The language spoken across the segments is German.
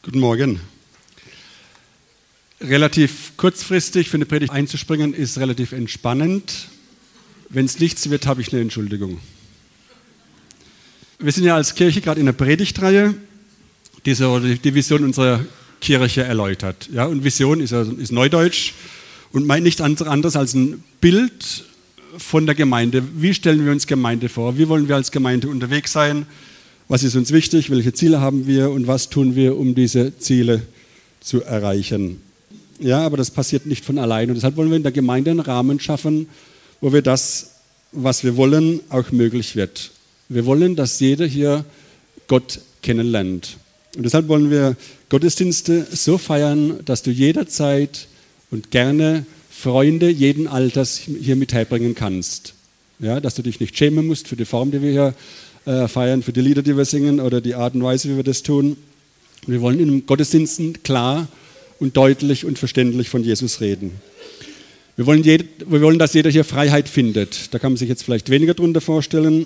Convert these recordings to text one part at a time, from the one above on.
Guten Morgen. Relativ kurzfristig für eine Predigt einzuspringen ist relativ entspannend. Wenn es nichts wird, habe ich eine Entschuldigung. Wir sind ja als Kirche gerade in einer Predigtreihe, die so die Vision unserer Kirche erläutert. Ja, und Vision ist Neudeutsch und meint nichts anderes als ein Bild von der Gemeinde. Wie stellen wir uns Gemeinde vor? Wie wollen wir als Gemeinde unterwegs sein? Was ist uns wichtig? Welche Ziele haben wir? Und was tun wir, um diese Ziele zu erreichen? Ja, aber das passiert nicht von allein. Und deshalb wollen wir in der Gemeinde einen Rahmen schaffen, wo wir das, was wir wollen, auch möglich wird. Wir wollen, dass jeder hier Gott kennenlernt. Und deshalb wollen wir Gottesdienste so feiern, dass du jederzeit und gerne Freunde jeden Alters hier mit herbringen kannst. Ja, dass du dich nicht schämen musst für die Form, die wir hier feiern, für die Lieder, die wir singen oder die Art und Weise, wie wir das tun. Wir wollen in den Gottesdiensten klar und deutlich und verständlich von Jesus reden. Wir wollen, dass jeder hier Freiheit findet. Da kann man sich jetzt vielleicht weniger darunter vorstellen.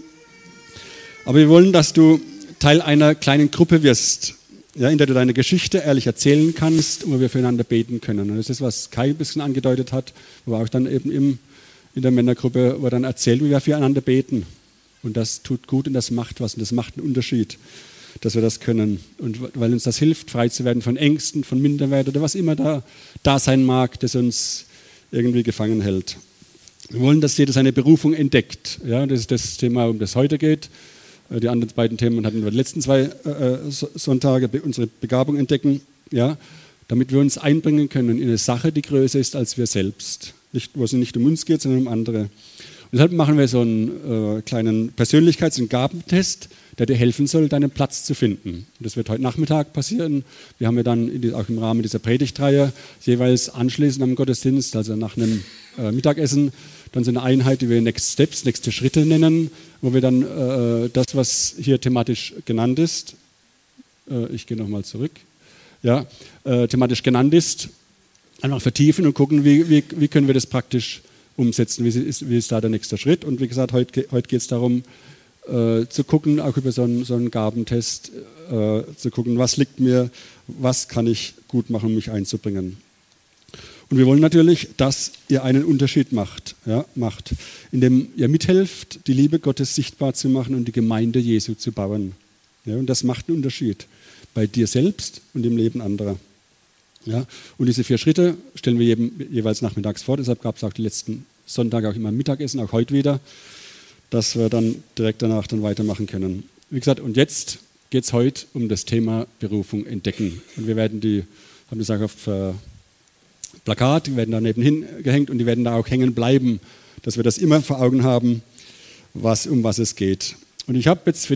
Aber wir wollen, dass du Teil einer kleinen Gruppe wirst, ja, in der du deine Geschichte ehrlich erzählen kannst und wo wir füreinander beten können. Und das ist, was Kai ein bisschen angedeutet hat, wo wir auch dann eben in der Männergruppe, wo er dann erzählt, wie wir füreinander beten. Und das tut gut und das macht was und das macht einen Unterschied, dass wir das können. Und weil uns das hilft, frei zu werden von Ängsten, von Minderwert oder was immer da sein mag, das uns irgendwie gefangen hält. Wir wollen, dass jeder seine Berufung entdeckt. Ja, das ist das Thema, um das heute geht. Die anderen beiden Themen hatten wir die letzten zwei Sonntage, unsere Begabung entdecken, ja, damit wir uns einbringen können in eine Sache, die größer ist als wir selbst. Wo es nicht um uns geht, sondern um andere. Und deshalb machen wir so einen kleinen Persönlichkeits- und Gabentest, der dir helfen soll, deinen Platz zu finden. Und das wird heute Nachmittag passieren. Wir haben ja dann auch im Rahmen dieser Predigtreihe jeweils anschließend am Gottesdienst, also nach einem Mittagessen, dann so eine Einheit, die wir Next Steps, nächste Schritte nennen, wo wir dann das, was hier thematisch genannt ist, ich gehe nochmal zurück, ja, thematisch genannt ist, einfach vertiefen und gucken, wie können wir das praktisch umsetzen, wie ist da der nächste Schritt. Und wie gesagt, heute geht es darum, zu gucken, auch über so einen Gabentest, zu gucken, was liegt mir, was kann ich gut machen, um mich einzubringen. Und wir wollen natürlich, dass ihr einen Unterschied macht, indem ihr mithelft, die Liebe Gottes sichtbar zu machen und die Gemeinde Jesu zu bauen. Ja, und das macht einen Unterschied bei dir selbst und im Leben anderer. Ja, und diese 4 Schritte stellen wir jeweils nachmittags vor, deshalb gab es auch die letzten Sonntage auch immer Mittagessen, auch heute wieder, dass wir dann direkt danach dann weitermachen können. Wie gesagt, und jetzt geht es heute um das Thema Berufung entdecken. Und wir werden haben das auch auf Plakat, die werden da nebenhin gehängt und die werden da auch hängen bleiben, dass wir das immer vor Augen haben, um was es geht. Und ich habe jetzt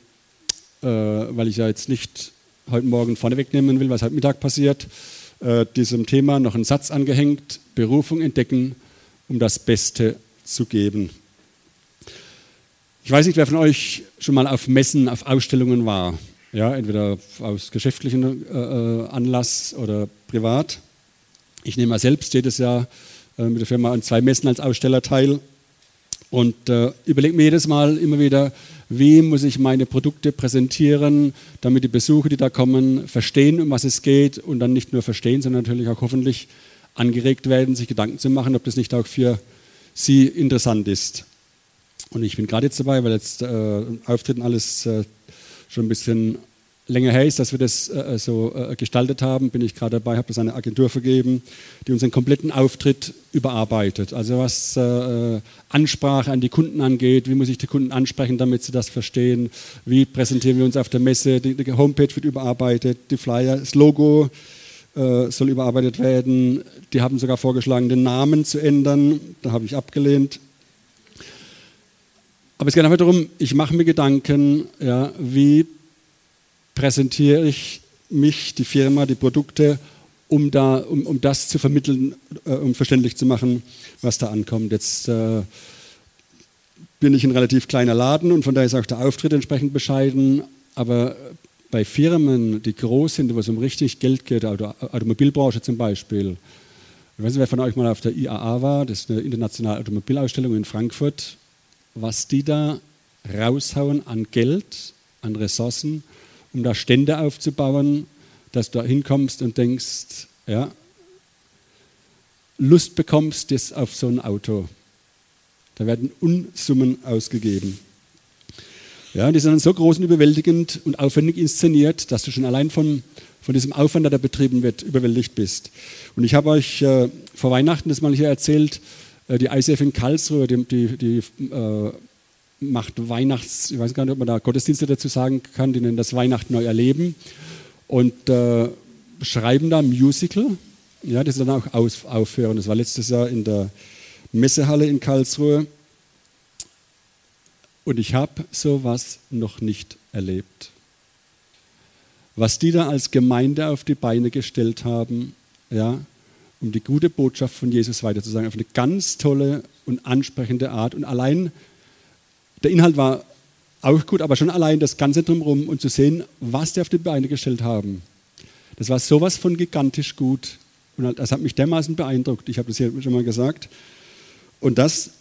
weil ich ja jetzt nicht heute Morgen vorne wegnehmen will, was heute Mittag passiert, diesem Thema noch einen Satz angehängt: Berufung entdecken, um das Beste zu geben. Ich weiß nicht, wer von euch schon mal auf Messen, auf Ausstellungen war, ja, entweder aus geschäftlichem Anlass oder privat. Ich nehme mal selbst jedes Jahr mit der Firma an 2 Messen als Aussteller teil und überlege mir jedes Mal immer wieder, wie muss ich meine Produkte präsentieren, damit die Besucher, die da kommen, verstehen, um was es geht und dann nicht nur verstehen, sondern natürlich auch hoffentlich angeregt werden, sich Gedanken zu machen, ob das nicht auch für sie interessant ist. Und ich bin gerade jetzt dabei, weil jetzt Auftritten alles schon ein bisschen länger her ist, dass wir das gestaltet haben, bin ich gerade dabei, habe das eine Agentur vergeben, die unseren kompletten Auftritt überarbeitet. Also was Ansprache an die Kunden angeht, wie muss ich die Kunden ansprechen, damit sie das verstehen, wie präsentieren wir uns auf der Messe, die Homepage wird überarbeitet, die Flyer, das Logo soll überarbeitet werden. Die haben sogar vorgeschlagen, den Namen zu ändern, da habe ich abgelehnt. Aber es geht einfach darum, ich mache mir Gedanken, ja, wie präsentiere ich mich, die Firma, die Produkte, um das zu vermitteln, um verständlich zu machen, was da ankommt. Jetzt bin ich ein relativ kleiner Laden und von daher ist auch der Auftritt entsprechend bescheiden, aber bei Firmen, die groß sind, wo es um richtig Geld geht, Automobilbranche zum Beispiel, ich weiß nicht, wer von euch mal auf der IAA war, das ist eine internationale Automobilausstellung in Frankfurt, was die da raushauen an Geld, an Ressourcen, um da Stände aufzubauen, dass du da hinkommst und denkst, ja, Lust bekommst jetzt auf so ein Auto. Da werden Unsummen ausgegeben. Ja, die sind dann so groß und überwältigend und aufwendig inszeniert, dass du schon allein von diesem Aufwand, der da betrieben wird, überwältigt bist. Und ich habe euch vor Weihnachten das mal hier erzählt, die ICF in Karlsruhe, die macht Weihnachts, ich weiß gar nicht, ob man da Gottesdienste dazu sagen kann, die nennen das Weihnachten neu erleben und schreiben da Musical, ja, das dann auch aufhören. Das war letztes Jahr in der Messehalle in Karlsruhe und ich habe sowas noch nicht erlebt. Was die da als Gemeinde auf die Beine gestellt haben, ja, um die gute Botschaft von Jesus weiterzusagen, auf eine ganz tolle und ansprechende Art. Und allein, der Inhalt war auch gut, aber schon allein das Ganze drumherum und zu sehen, was die auf die Beine gestellt haben, das war sowas von gigantisch gut. Und das hat mich dermaßen beeindruckt. Ich habe das hier schon mal gesagt. Und das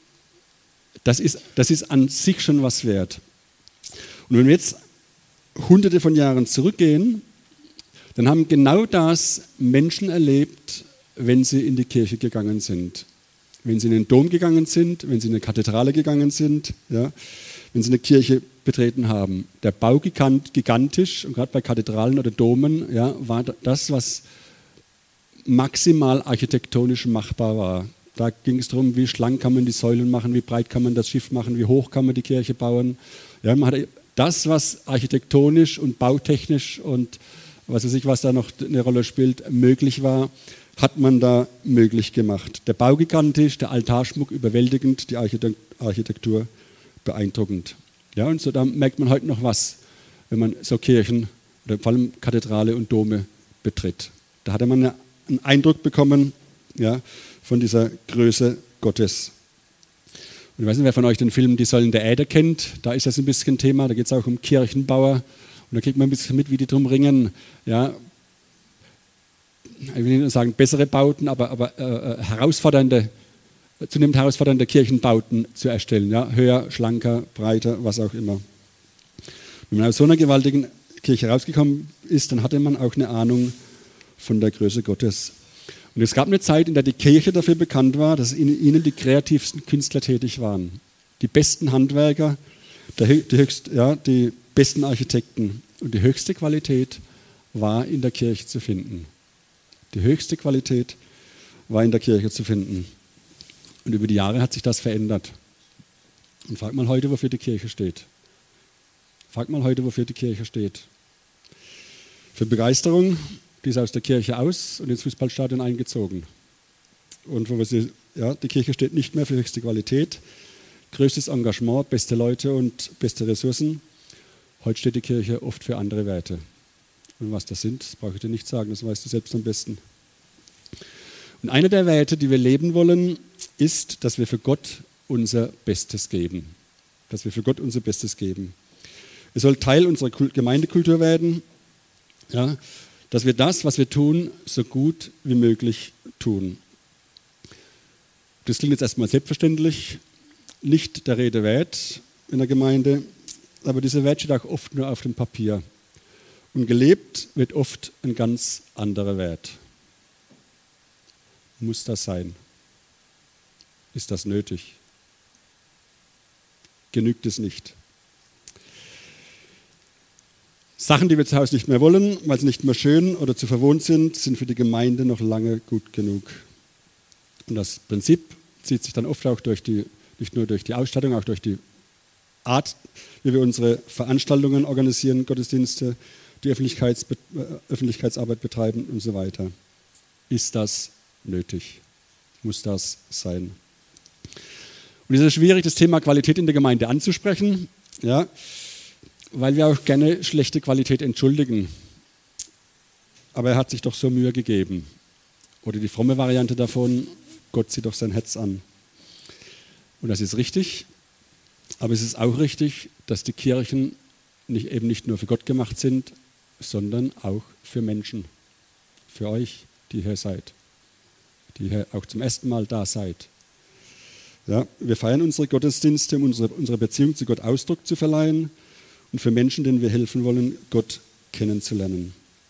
ist an sich schon was wert. Und wenn wir jetzt Hunderte von Jahren zurückgehen, dann haben genau das Menschen erlebt, wenn sie in die Kirche gegangen sind. Wenn sie in den Dom gegangen sind, wenn sie in eine Kathedrale gegangen sind, ja, wenn sie eine Kirche betreten haben. Der Bau gigantisch und gerade bei Kathedralen oder Domen, ja, war das, was maximal architektonisch machbar war. Da ging es darum, wie schlank kann man die Säulen machen, wie breit kann man das Schiff machen, wie hoch kann man die Kirche bauen. Ja, man hatte das, was architektonisch und bautechnisch und was weiß ich, was da noch eine Rolle spielt, möglich war, hat man da möglich gemacht. Der Bau gigantisch, der Altarschmuck überwältigend, die Architektur beeindruckend. Ja, und so da merkt man heute noch was, wenn man so Kirchen oder vor allem Kathedrale und Dome betritt. Da hatte man einen Eindruck bekommen, ja, von dieser Größe Gottes. Und ich weiß nicht, wer von euch den Film Die Säulen der Erde kennt, da ist das ein bisschen Thema, da geht es auch um Kirchenbauer und da kriegt man ein bisschen mit, wie die drum ringen, ja, ich will nicht sagen bessere Bauten, aber zunehmend herausfordernde Kirchenbauten zu erstellen, ja, höher, schlanker, breiter, was auch immer. Wenn man aus so einer gewaltigen Kirche rausgekommen ist, dann hatte man auch eine Ahnung von der Größe Gottes. Und es gab eine Zeit, in der die Kirche dafür bekannt war, dass in ihnen die kreativsten Künstler tätig waren. Die besten Handwerker, die besten Architekten. Und die höchste Qualität war in der Kirche zu finden. Die höchste Qualität war in der Kirche zu finden. Und über die Jahre hat sich das verändert. Und frag mal heute, wofür die Kirche steht. Frag mal heute, wofür die Kirche steht. Für Begeisterung, die ist aus der Kirche aus und ins Fußballstadion eingezogen. Und die Kirche steht nicht mehr für höchste Qualität, größtes Engagement, beste Leute und beste Ressourcen. Heute steht die Kirche oft für andere Werte. Und was das sind, das brauche ich dir nicht sagen, das weißt du selbst am besten. Und einer der Werte, die wir leben wollen, ist, dass wir für Gott unser Bestes geben. Dass wir für Gott unser Bestes geben. Es soll Teil unserer Gemeindekultur werden, ja, dass wir das, was wir tun, so gut wie möglich tun. Das klingt jetzt erstmal selbstverständlich, nicht der Rede wert in der Gemeinde, aber dieser Wert steht auch oft nur auf dem Papier. Und gelebt wird oft ein ganz anderer Wert. Muss das sein? Ist das nötig? Genügt es nicht? Sachen, die wir zu Hause nicht mehr wollen, weil sie nicht mehr schön oder zu verwohnt sind, sind für die Gemeinde noch lange gut genug. Und das Prinzip zieht sich dann oft auch nicht nur durch die Ausstattung, auch durch die Art, wie wir unsere Veranstaltungen organisieren, Gottesdienste, die Öffentlichkeitsarbeit betreiben und so weiter. Ist das nötig? Muss das sein? Und es ist schwierig, das Thema Qualität in der Gemeinde anzusprechen, ja, weil wir auch gerne schlechte Qualität entschuldigen. Aber er hat sich doch so Mühe gegeben. Oder die fromme Variante davon, Gott sieht doch sein Herz an. Und das ist richtig, aber es ist auch richtig, dass die Kirchen eben nicht nur für Gott gemacht sind, sondern auch für Menschen. Für euch, die hier seid. Die hier auch zum ersten Mal da seid. Ja, wir feiern unsere Gottesdienste, um unserer Beziehung zu Gott Ausdruck zu verleihen und für Menschen, denen wir helfen wollen, Gott kennenzulernen.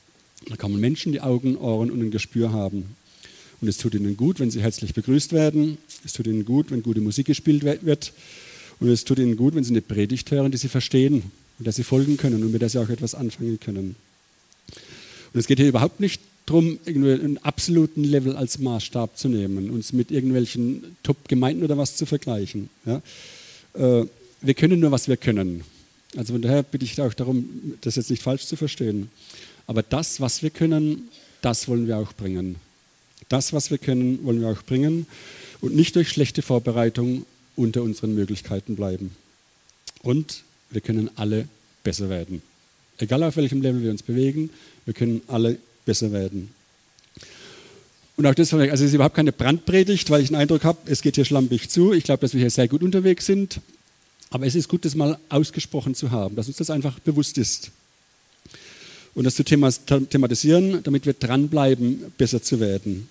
Da kommen Menschen, die Augen, Ohren und ein Gespür haben. Und es tut ihnen gut, wenn sie herzlich begrüßt werden. Es tut ihnen gut, wenn gute Musik gespielt wird. Und es tut ihnen gut, wenn sie eine Predigt hören, die sie verstehen und der sie folgen können und mit der sie auch etwas anfangen können. Und es geht hier überhaupt nicht darum, irgendwie einen absoluten Level als Maßstab zu nehmen, uns mit irgendwelchen Top-Gemeinden oder was zu vergleichen. Ja? Wir können nur, was wir können. Also von daher bitte ich auch darum, das jetzt nicht falsch zu verstehen. Aber das, was wir können, das wollen wir auch bringen. Das, was wir können, wollen wir auch bringen und nicht durch schlechte Vorbereitung unter unseren Möglichkeiten bleiben. Und wir können alle besser werden. Egal auf welchem Level wir uns bewegen, wir können alle besser werden. Und auch das, also es ist überhaupt keine Brandpredigt, weil ich den Eindruck habe, es geht hier schlampig zu. Ich glaube, dass wir hier sehr gut unterwegs sind. Aber es ist gut, das mal ausgesprochen zu haben, dass uns das einfach bewusst ist. Und das zu thematisieren, damit wir dranbleiben, besser zu werden.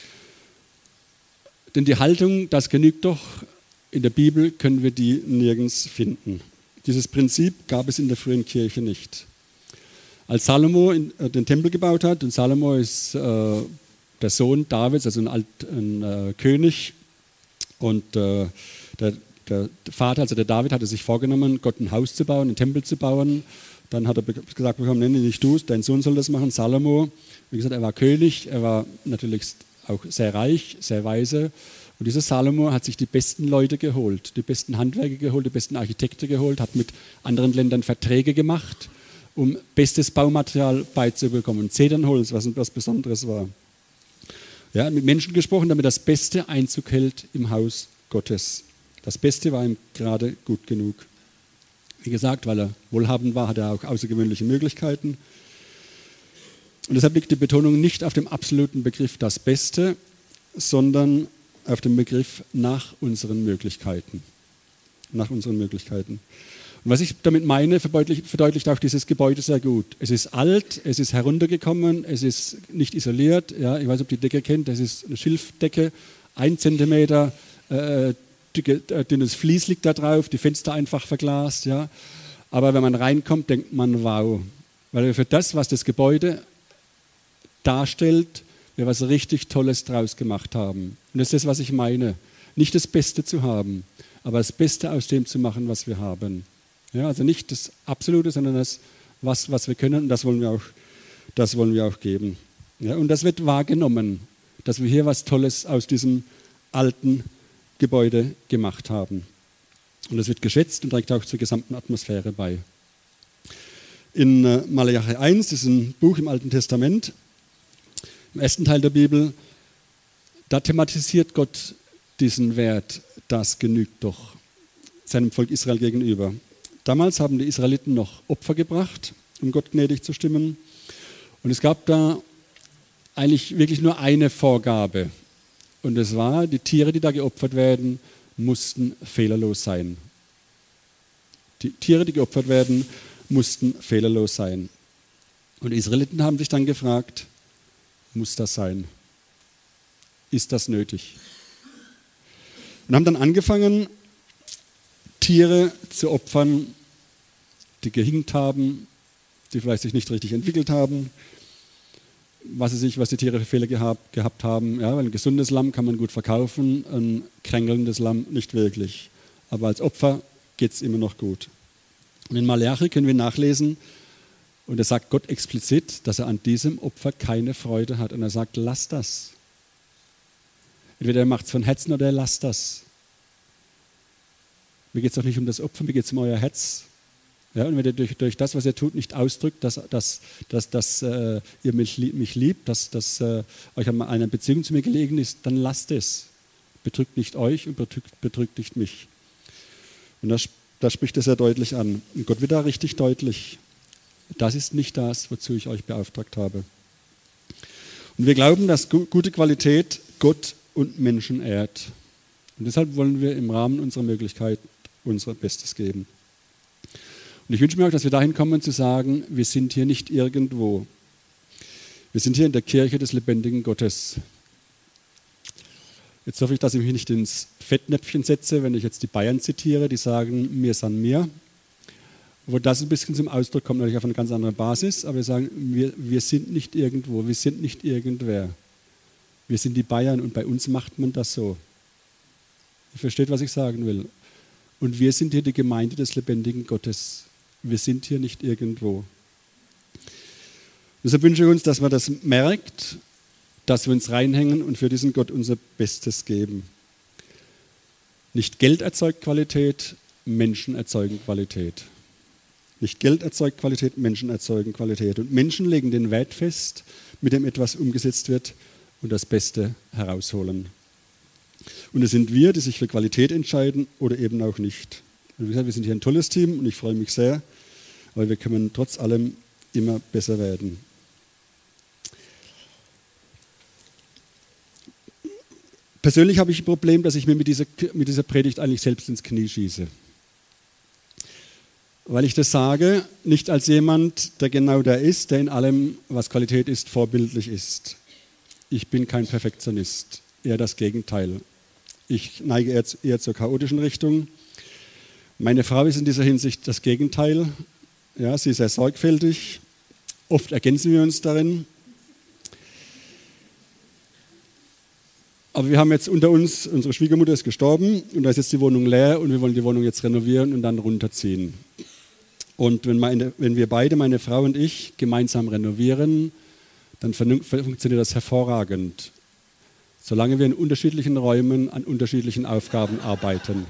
Denn die Haltung, das genügt doch, in der Bibel können wir die nirgends finden. Dieses Prinzip gab es in der frühen Kirche nicht. Als Salomo den Tempel gebaut hat, und Salomo ist der Sohn Davids, also ein König, und der Vater, also der David, hatte sich vorgenommen, Gott ein Haus zu bauen, einen Tempel zu bauen. Dann hat er gesagt bekommen, nenne nicht du, dein Sohn soll das machen, Salomo. Wie gesagt, er war König, er war natürlich auch sehr reich, sehr weise. Und dieser Salomo hat sich die besten Leute geholt, die besten Handwerker geholt, die besten Architekten geholt, hat mit anderen Ländern Verträge gemacht, um bestes Baumaterial beizubekommen. Zedernholz, was etwas Besonderes war. Ja, mit Menschen gesprochen, damit das Beste Einzug hält im Haus Gottes. Das Beste war ihm gerade gut genug. Wie gesagt, weil er wohlhabend war, hat er auch außergewöhnliche Möglichkeiten. Und deshalb liegt die Betonung nicht auf dem absoluten Begriff das Beste, sondern auf dem Begriff nach unseren Möglichkeiten. Nach unseren Möglichkeiten. Und was ich damit meine, verdeutlicht auch dieses Gebäude sehr gut. Es ist alt, es ist heruntergekommen, es ist nicht isoliert. Ja, ich weiß nicht, ob die Decke kennt, das ist eine Schilfdecke, 1 Zentimeter dünnes Vlies liegt da drauf, die Fenster einfach verglast. Ja. Aber wenn man reinkommt, denkt man, wow. Weil wir für das, was das Gebäude darstellt, wir was richtig Tolles draus gemacht haben. Und das ist das, was ich meine. Nicht das Beste zu haben, aber das Beste aus dem zu machen, was wir haben. Ja, also nicht das Absolute, sondern das, was wir können. Und das wollen wir auch geben. Ja, und das wird wahrgenommen, dass wir hier was Tolles aus diesem alten Gebäude gemacht haben. Und das wird geschätzt und trägt auch zur gesamten Atmosphäre bei. In Malachi 1, das ist ein Buch im Alten Testament, im ersten Teil der Bibel, da thematisiert Gott diesen Wert, das genügt doch, seinem Volk Israel gegenüber. Damals haben die Israeliten noch Opfer gebracht, um Gott gnädig zu stimmen. Und es gab da eigentlich wirklich nur eine Vorgabe. Und es war, die Tiere, die da geopfert werden, mussten fehlerlos sein. Die Tiere, die geopfert werden, mussten fehlerlos sein. Und die Israeliten haben sich dann gefragt, muss das sein? Ist das nötig? Und haben dann angefangen, Tiere zu opfern, die gehinkt haben, die vielleicht sich nicht richtig entwickelt haben, was die Tiere für Fehler gehabt haben. Ja, weil ein gesundes Lamm kann man gut verkaufen, ein kränkelndes Lamm nicht wirklich. Aber als Opfer geht es immer noch gut. Und in Malachi können wir nachlesen, und da sagt Gott explizit, dass er an diesem Opfer keine Freude hat. Und er sagt, lasst das. Entweder er macht es von Herzen oder er lasst das. Mir geht es doch nicht um das Opfer, mir geht es um euer Herz. Ja, und wenn ihr durch das, was ihr tut, nicht ausdrückt, dass ihr mich liebt, dass euch an einer Beziehung zu mir gelegen ist, dann lasst es. Betrügt nicht euch und betrügt nicht mich. Und da spricht er sehr deutlich an. Und Gott wird da richtig deutlich. Das ist nicht das, wozu ich euch beauftragt habe. Und wir glauben, dass gute Qualität Gott und Menschen ehrt. Und deshalb wollen wir im Rahmen unserer Möglichkeit unser Bestes geben. Und ich wünsche mir auch, dass wir dahin kommen zu sagen, wir sind hier nicht irgendwo. Wir sind hier in der Kirche des lebendigen Gottes. Jetzt hoffe ich, dass ich mich nicht ins Fettnäpfchen setze, wenn ich jetzt die Bayern zitiere, die sagen, mir san mir. wo das ein bisschen zum Ausdruck kommt, natürlich auf eine ganz andere Basis, aber wir sagen, wir sind nicht irgendwo, wir sind nicht irgendwer. Wir sind die Bayern und bei uns macht man das so. Ihr versteht, was ich sagen will. Und wir sind hier die Gemeinde des lebendigen Gottes. Wir sind hier nicht irgendwo. Deshalb wünsche ich uns, dass man das merkt, dass wir uns reinhängen und für diesen Gott unser Bestes geben. Nicht Geld erzeugt Qualität, Menschen erzeugen Qualität. Nicht Geld erzeugt Qualität, Menschen erzeugen Qualität. Und Menschen legen den Wert fest, mit dem etwas umgesetzt wird und das Beste herausholen. Und es sind wir, die sich für Qualität entscheiden oder eben auch nicht. Und wie gesagt, wir sind hier ein tolles Team und ich freue mich sehr, aber wir können trotz allem immer besser werden. Persönlich habe ich ein Problem, dass ich mir mit dieser Predigt eigentlich selbst ins Knie schieße. Weil ich das sage, nicht als jemand, der genau der ist, der in allem, was Qualität ist, vorbildlich ist. Ich bin kein Perfektionist, eher das Gegenteil. Ich neige eher zur chaotischen Richtung. Meine Frau ist in dieser Hinsicht das Gegenteil. Ja, sie ist sehr sorgfältig. Oft ergänzen wir uns darin. Aber wir haben jetzt unter uns, unsere Schwiegermutter ist gestorben und da ist jetzt die Wohnung leer und wir wollen die Wohnung jetzt renovieren und dann runterziehen. Und wenn wir beide, meine Frau und ich, gemeinsam renovieren, dann funktioniert das hervorragend, solange wir in unterschiedlichen Räumen an unterschiedlichen Aufgaben arbeiten.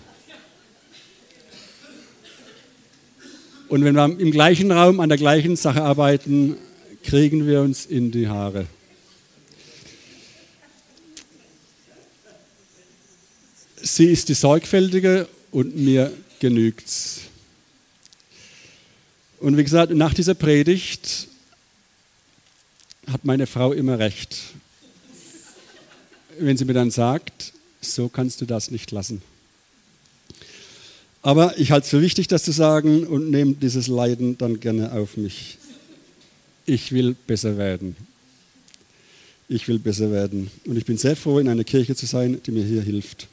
Und wenn wir im gleichen Raum an der gleichen Sache arbeiten, kriegen wir uns in die Haare. Sie ist die Sorgfältige und mir genügt's. Und wie gesagt, nach dieser Predigt hat meine Frau immer recht, wenn sie mir dann sagt, so kannst du das nicht lassen. Aber ich halte es für wichtig, das zu sagen und nehme dieses Leiden dann gerne auf mich. Ich will besser werden. Ich will besser werden. Und ich bin sehr froh, in einer Kirche zu sein, die mir hier hilft.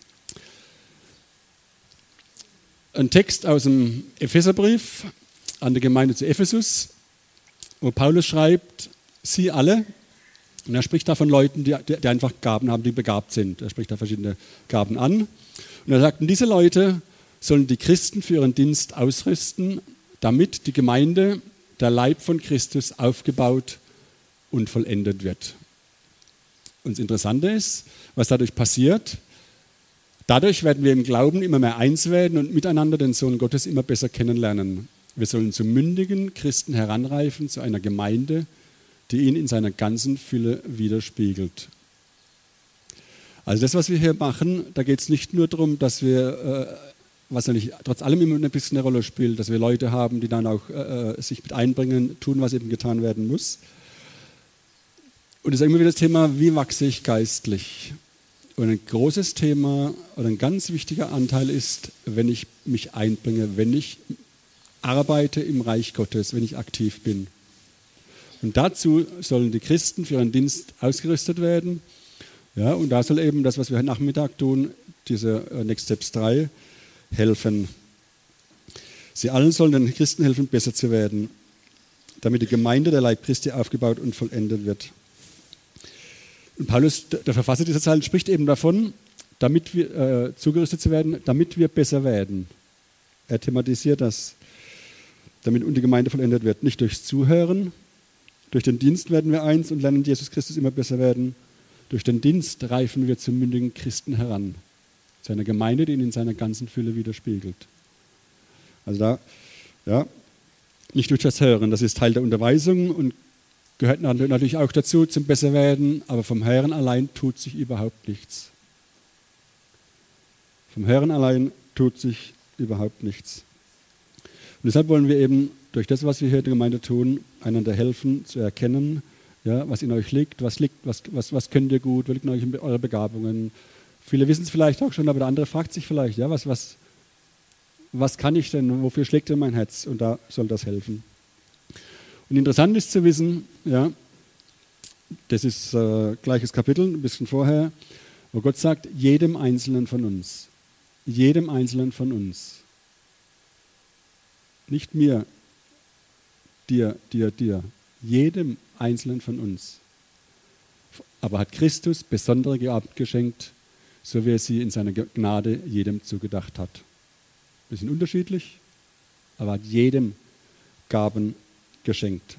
Ein Text aus dem Epheserbrief an die Gemeinde zu Ephesus, wo Paulus schreibt, sie alle, und er spricht da von Leuten, die einfach Gaben haben, die begabt sind. Er spricht da verschiedene Gaben an. Und er sagt, diese Leute sollen die Christen für ihren Dienst ausrüsten, damit die Gemeinde, der Leib von Christus, aufgebaut und vollendet wird. Und das Interessante ist, was dadurch passiert. Dadurch werden wir im Glauben immer mehr eins werden und miteinander den Sohn Gottes immer besser kennenlernen. Wir sollen zu mündigen Christen heranreifen, zu einer Gemeinde, die ihn in seiner ganzen Fülle widerspiegelt. Also das, was wir hier machen, da geht es nicht nur darum, dass wir, was natürlich trotz allem immer ein bisschen eine Rolle spielt, dass wir Leute haben, die dann auch sich mit einbringen, tun, was eben getan werden muss. Und es ist immer wieder das Thema, wie wachse ich geistlich? Und ein großes Thema oder ein ganz wichtiger Anteil ist, wenn ich mich einbringe, wenn ich arbeite im Reich Gottes, wenn ich aktiv bin. Und dazu sollen die Christen für ihren Dienst ausgerüstet werden. Ja, und da soll eben das, was wir heute Nachmittag tun, diese Next Steps 3, helfen. Sie allen sollen den Christen helfen, besser zu werden, damit die Gemeinde, der Leib Christi, aufgebaut und vollendet wird. Und Paulus, der Verfasser dieser Zeilen, spricht eben davon, damit wir zugerüstet zu werden, damit wir besser werden. Er thematisiert das, damit die Gemeinde vollendet wird. Nicht durchs Zuhören, durch den Dienst werden wir eins und lernen Jesus Christus immer besser werden. Durch den Dienst reifen wir zu mündigen Christen heran, zu einer Gemeinde, die ihn in seiner ganzen Fülle widerspiegelt. Also da, ja, nicht durch das Hören, das ist Teil der Unterweisung und gehört natürlich auch dazu, zum Besserwerden, aber vom Hören allein tut sich überhaupt nichts. Vom Hören allein tut sich überhaupt nichts. Und deshalb wollen wir eben durch das, was wir hier in der Gemeinde tun, einander helfen, zu erkennen, ja, was in euch liegt, was könnt ihr gut, wo liegen eure Begabungen. Viele wissen es vielleicht auch schon, aber der andere fragt sich vielleicht, ja, was kann ich denn, wofür schlägt denn mein Herz? Und da soll das helfen. Und interessant ist zu wissen, ja, das ist gleiches Kapitel, ein bisschen vorher, wo Gott sagt, jedem Einzelnen von uns, Nicht mir, dir, jedem Einzelnen von uns. Aber hat Christus besondere Gaben geschenkt, so wie er sie in seiner Gnade jedem zugedacht hat. Wir sind unterschiedlich, aber hat jedem Gaben geschenkt.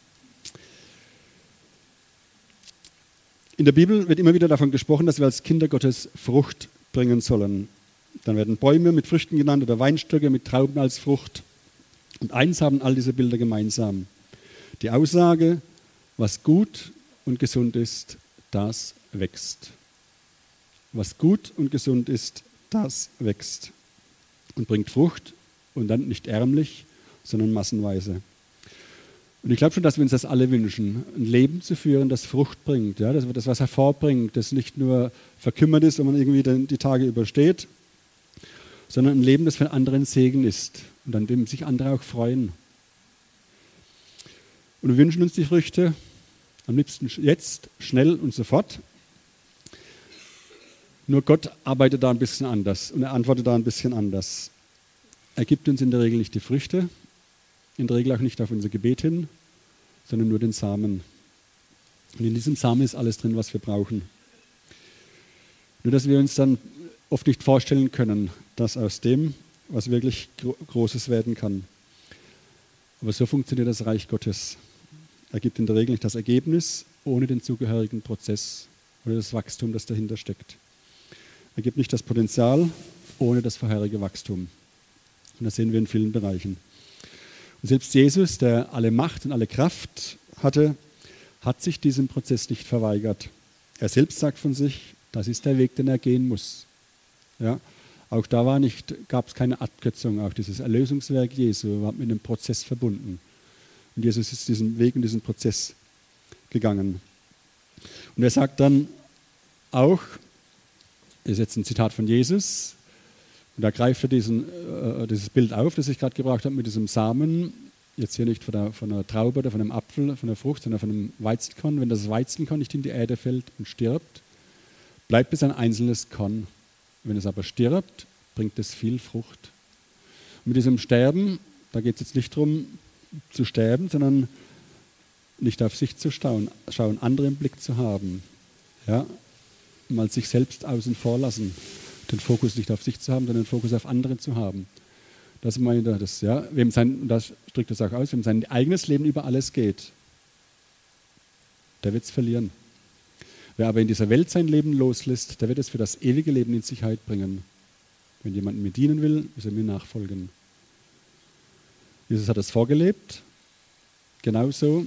In der Bibel wird immer wieder davon gesprochen, dass wir als Kinder Gottes Frucht bringen sollen. Dann werden Bäume mit Früchten genannt oder Weinstöcke mit Trauben als Frucht. Und eins haben all diese Bilder gemeinsam. Die Aussage, was gut und gesund ist, das wächst. Was gut und gesund ist, das wächst. Und bringt Frucht und dann nicht ärmlich, sondern massenweise. Und ich glaube schon, dass wir uns das alle wünschen, ein Leben zu führen, das Frucht bringt, ja, das was hervorbringt, das nicht nur verkümmert ist und man irgendwie die Tage übersteht, sondern ein Leben, das für anderen Segen ist und an dem sich andere auch freuen. Und wir wünschen uns die Früchte am liebsten jetzt, schnell und sofort. Nur Gott arbeitet da ein bisschen anders und er antwortet da ein bisschen anders. Er gibt uns in der Regel nicht die Früchte, in der Regel auch nicht auf unser Gebet hin, sondern nur den Samen. Und in diesem Samen ist alles drin, was wir brauchen. Nur dass wir uns dann oft nicht vorstellen können, dass aus dem, was wirklich Großes werden kann. Aber so funktioniert das Reich Gottes. Er gibt in der Regel nicht das Ergebnis ohne den zugehörigen Prozess oder das Wachstum, das dahinter steckt. Er gibt nicht das Potenzial ohne das vorherige Wachstum. Und das sehen wir in vielen Bereichen. Und selbst Jesus, der alle Macht und alle Kraft hatte, hat sich diesem Prozess nicht verweigert. Er selbst sagt von sich, das ist der Weg, den er gehen muss. Ja, auch da gab es keine Abkürzung. Auch dieses Erlösungswerk Jesu war mit einem Prozess verbunden. Und Jesus ist diesen Weg und diesen Prozess gegangen. Und er sagt dann auch, das ist jetzt ein Zitat von Jesus, und da greift er dieses Bild auf, das ich gerade gebracht habe mit diesem Samen, jetzt hier nicht von einer Traube oder von einem Apfel, von einer Frucht, sondern von einem Weizenkorn. Wenn das Weizenkorn nicht in die Erde fällt und stirbt, bleibt es ein einzelnes Korn. Wenn es aber stirbt, bringt es viel Frucht. Und mit diesem Sterben, da geht es jetzt nicht darum zu sterben, sondern nicht auf sich zu schauen, andere im Blick zu haben. Ja? Mal sich selbst außen vor lassen. Den Fokus nicht auf sich zu haben, sondern den Fokus auf andere zu haben. Das meint er, ja, das drückt das auch aus, wem sein eigenes Leben über alles geht, der wird es verlieren. Wer aber in dieser Welt sein Leben loslässt, der wird es für das ewige Leben in Sicherheit bringen. Wenn jemand mir dienen will, muss er mir nachfolgen. Jesus hat das vorgelebt, genauso,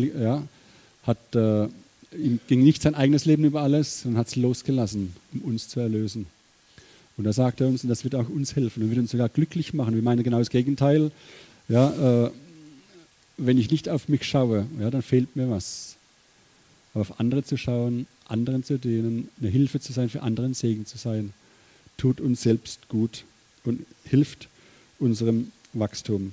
ihm ging nicht sein eigenes Leben über alles, sondern hat es losgelassen, um uns zu erlösen. Und da sagt er uns, und das wird auch uns helfen und wird uns sogar glücklich machen. Wir meinen genau das Gegenteil. Ja, wenn ich nicht auf mich schaue, ja, dann fehlt mir was. Aber auf andere zu schauen, anderen zu dienen, eine Hilfe zu sein, für anderen Segen zu sein, tut uns selbst gut und hilft unserem Wachstum.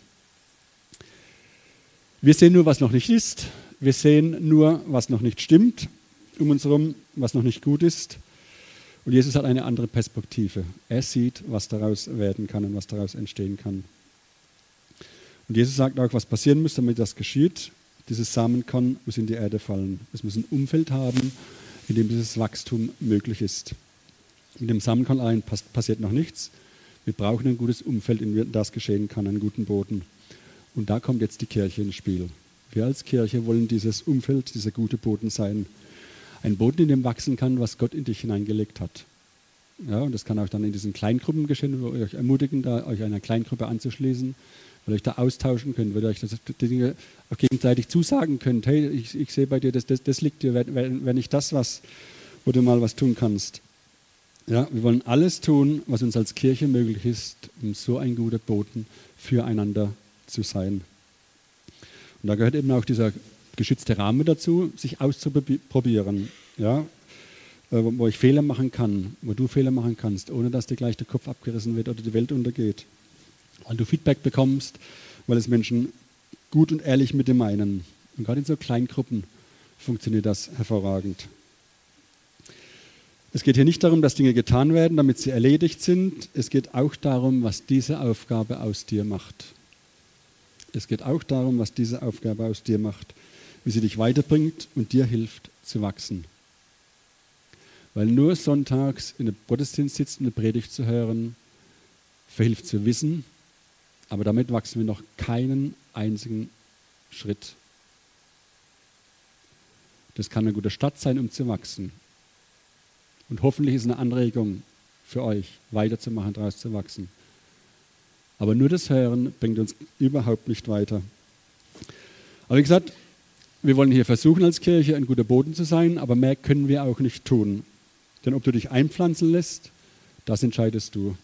Wir sehen nur, was noch nicht ist. Wir sehen nur, was noch nicht stimmt um uns herum, was noch nicht gut ist. Und Jesus hat eine andere Perspektive. Er sieht, was daraus werden kann und was daraus entstehen kann. Und Jesus sagt auch, was passieren muss, damit das geschieht. Dieses Samenkorn muss in die Erde fallen. Es muss ein Umfeld haben, in dem dieses Wachstum möglich ist. Mit dem Samenkorn allein passiert noch nichts. Wir brauchen ein gutes Umfeld, in dem das geschehen kann, einen guten Boden. Und da kommt jetzt die Kirche ins Spiel. Wir als Kirche wollen dieses Umfeld, dieser gute Boden sein. Ein Boden, in dem wachsen kann, was Gott in dich hineingelegt hat. Ja, und das kann auch dann in diesen Kleingruppen geschehen, wo wir euch ermutigen, da euch einer Kleingruppe anzuschließen, weil ihr euch da austauschen könnt, weil ihr euch die Dinge auch gegenseitig zusagen könnt. Hey, ich sehe bei dir, das liegt dir, wäre nicht das was, wo du mal was tun kannst. Ja, wir wollen alles tun, was uns als Kirche möglich ist, um so ein guter Boden füreinander zu sein. Und da gehört eben auch dieser geschützte Rahmen dazu, sich auszuprobieren, ja, wo ich Fehler machen kann, wo du Fehler machen kannst, ohne dass dir gleich der Kopf abgerissen wird oder die Welt untergeht. Weil du Feedback bekommst, weil es Menschen gut und ehrlich mit dir meinen. Und gerade in so Kleingruppen funktioniert das hervorragend. Es geht hier nicht darum, dass Dinge getan werden, damit sie erledigt sind. Es geht auch darum, was diese Aufgabe aus dir macht. Es geht auch darum, was diese Aufgabe aus dir macht, wie sie dich weiterbringt und dir hilft zu wachsen. Weil nur sonntags in einem Gottesdienst sitzen, eine Predigt zu hören, verhilft zu wissen, aber damit wachsen wir noch keinen einzigen Schritt. Das kann eine gute Start sein, um zu wachsen. Und hoffentlich ist es eine Anregung für euch, weiterzumachen, daraus zu wachsen. Aber nur das Hören bringt uns überhaupt nicht weiter. Aber wie gesagt, wir wollen hier versuchen als Kirche ein guter Boden zu sein, aber mehr können wir auch nicht tun. Denn ob du dich einpflanzen lässt, das entscheidest du.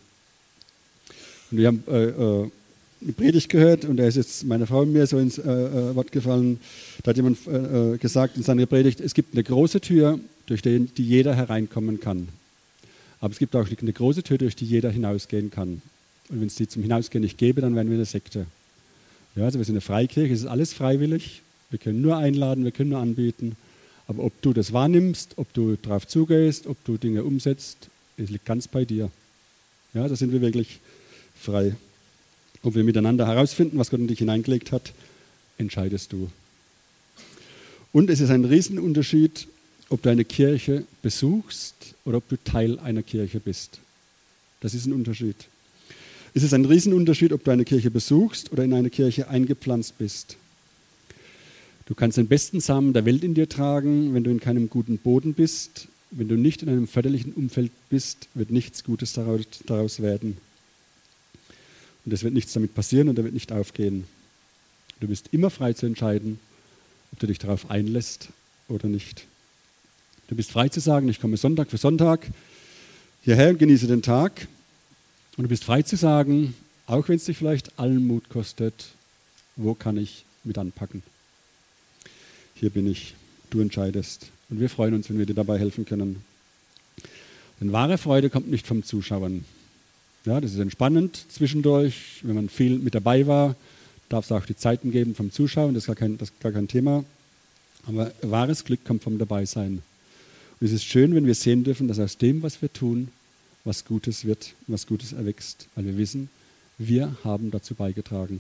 Und wir haben eine Predigt gehört und da ist jetzt meine Frau mir so ins Wort gefallen. Da hat jemand gesagt in seiner Predigt, es gibt eine große Tür, durch die jeder hereinkommen kann. Aber es gibt auch eine große Tür, durch die jeder hinausgehen kann. Und wenn es die zum Hinausgehen nicht gäbe, dann wären wir eine Sekte. Ja, also wir sind eine Freikirche, es ist alles freiwillig. Wir können nur einladen, wir können nur anbieten. Aber ob du das wahrnimmst, ob du darauf zugehst, ob du Dinge umsetzt, es liegt ganz bei dir. Ja, da sind wir wirklich frei. Ob wir miteinander herausfinden, was Gott in dich hineingelegt hat, entscheidest du. Und es ist ein Riesenunterschied, ob du eine Kirche besuchst oder ob du Teil einer Kirche bist. Das ist ein Unterschied. Es ist ein Riesenunterschied, ob du eine Kirche besuchst oder in eine Kirche eingepflanzt bist. Du kannst den besten Samen der Welt in dir tragen, wenn du in keinem guten Boden bist. Wenn du nicht in einem förderlichen Umfeld bist, wird nichts Gutes daraus werden. Und es wird nichts damit passieren und er wird nicht aufgehen. Du bist immer frei zu entscheiden, ob du dich darauf einlässt oder nicht. Du bist frei zu sagen, ich komme Sonntag für Sonntag hierher und genieße den Tag. Und du bist frei zu sagen, auch wenn es dich vielleicht allen Mut kostet, wo kann ich mit anpacken? Hier bin ich, du entscheidest. Und wir freuen uns, wenn wir dir dabei helfen können. Denn wahre Freude kommt nicht vom Zuschauen. Ja, das ist entspannend zwischendurch. Wenn man viel mit dabei war, darf es auch die Zeiten geben vom Zuschauen, das ist gar kein Thema. Aber wahres Glück kommt vom Dabeisein. Und es ist schön, wenn wir sehen dürfen, dass aus dem, was wir tun, was Gutes wird, was Gutes erwächst. Weil wir wissen, wir haben dazu beigetragen.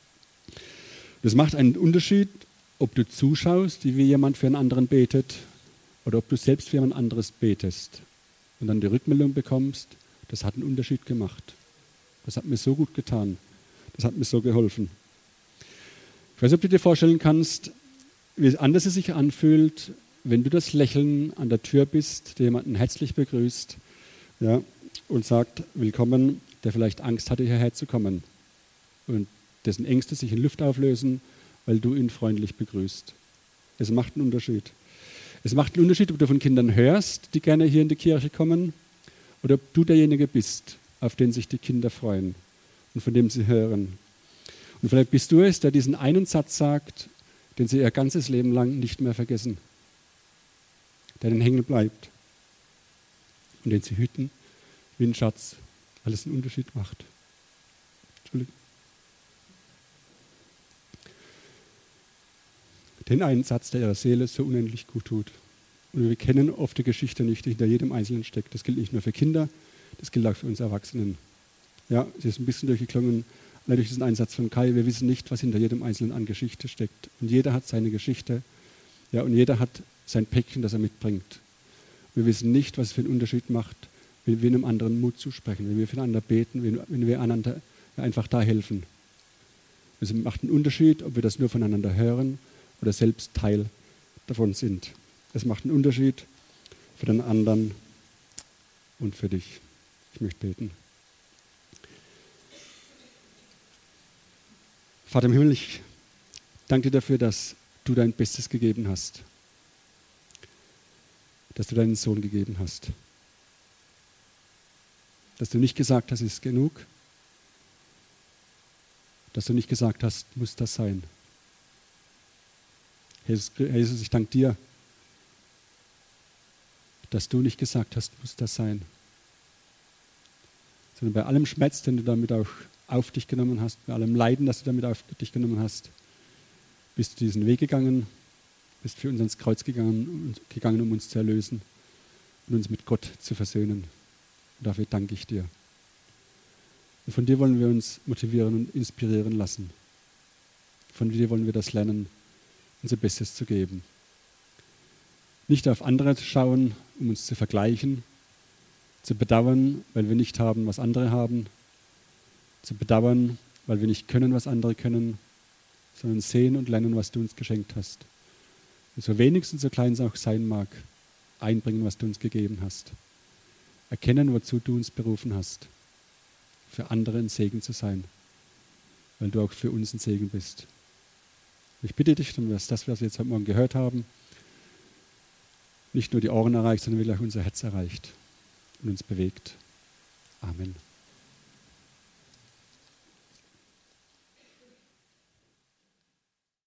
Das macht einen Unterschied, ob du zuschaust, wie jemand für einen anderen betet, oder ob du selbst für jemand anderes betest und dann die Rückmeldung bekommst, das hat einen Unterschied gemacht. Das hat mir so gut getan. Das hat mir so geholfen. Ich weiß nicht, ob du dir vorstellen kannst, wie anders es sich anfühlt, wenn du das Lächeln an der Tür bist, der jemanden herzlich begrüßt, ja, und sagt, willkommen, der vielleicht Angst hatte, hierher zu kommen. Und dessen Ängste sich in Luft auflösen, weil du ihn freundlich begrüßt. Es macht einen Unterschied. Es macht einen Unterschied, ob du von Kindern hörst, die gerne hier in die Kirche kommen, oder ob du derjenige bist, auf den sich die Kinder freuen und von dem sie hören. Und vielleicht bist du es, der diesen einen Satz sagt, den sie ihr ganzes Leben lang nicht mehr vergessen, der ihnen hängen bleibt und den sie hüten wie ein Schatz, weil es einen Unterschied macht. Entschuldigung. Den einen Satz, der ihrer Seele so unendlich gut tut. Und wir kennen oft die Geschichte nicht, die hinter jedem Einzelnen steckt. Das gilt nicht nur für Kinder, das gilt auch für uns Erwachsenen. Ja, es ist ein bisschen durchgeklungen, durch diesen Einsatz von Kai. Wir wissen nicht, was hinter jedem Einzelnen an Geschichte steckt. Und jeder hat seine Geschichte. Ja, und jeder hat sein Päckchen, das er mitbringt. Wir wissen nicht, was es für einen Unterschied macht, wenn wir einem anderen Mut zusprechen, wenn wir füreinander beten, wenn wir einander einfach da helfen. Es macht einen Unterschied, ob wir das nur voneinander hören oder selbst Teil davon sind. Es macht einen Unterschied für den anderen und für dich. Ich möchte beten. Vater im Himmel, ich danke dir dafür, dass du dein Bestes gegeben hast. Dass du deinen Sohn gegeben hast. Dass du nicht gesagt hast, es ist genug. Dass du nicht gesagt hast, muss das sein. Jesus, ich danke dir, dass du nicht gesagt hast, muss das sein. Sondern bei allem Schmerz, den du damit auch auf dich genommen hast, bei allem Leiden, das du damit auf dich genommen hast, bist du diesen Weg gegangen, bist für uns ans Kreuz gegangen, um uns zu erlösen und uns mit Gott zu versöhnen. Und dafür danke ich dir. Und von dir wollen wir uns motivieren und inspirieren lassen. Von dir wollen wir das lernen, unser Bestes zu geben. Nicht auf andere schauen, um uns zu vergleichen, zu bedauern, weil wir nicht haben, was andere haben, zu bedauern, weil wir nicht können, was andere können, sondern sehen und lernen, was du uns geschenkt hast. Und so wenig und so klein es auch sein mag, einbringen, was du uns gegeben hast. Erkennen, wozu du uns berufen hast. Für andere ein Segen zu sein, weil du auch für uns ein Segen bist. Ich bitte dich, dass das, was wir jetzt heute Morgen gehört haben, nicht nur die Ohren erreicht, sondern wirklich auch unser Herz erreicht und uns bewegt. Amen.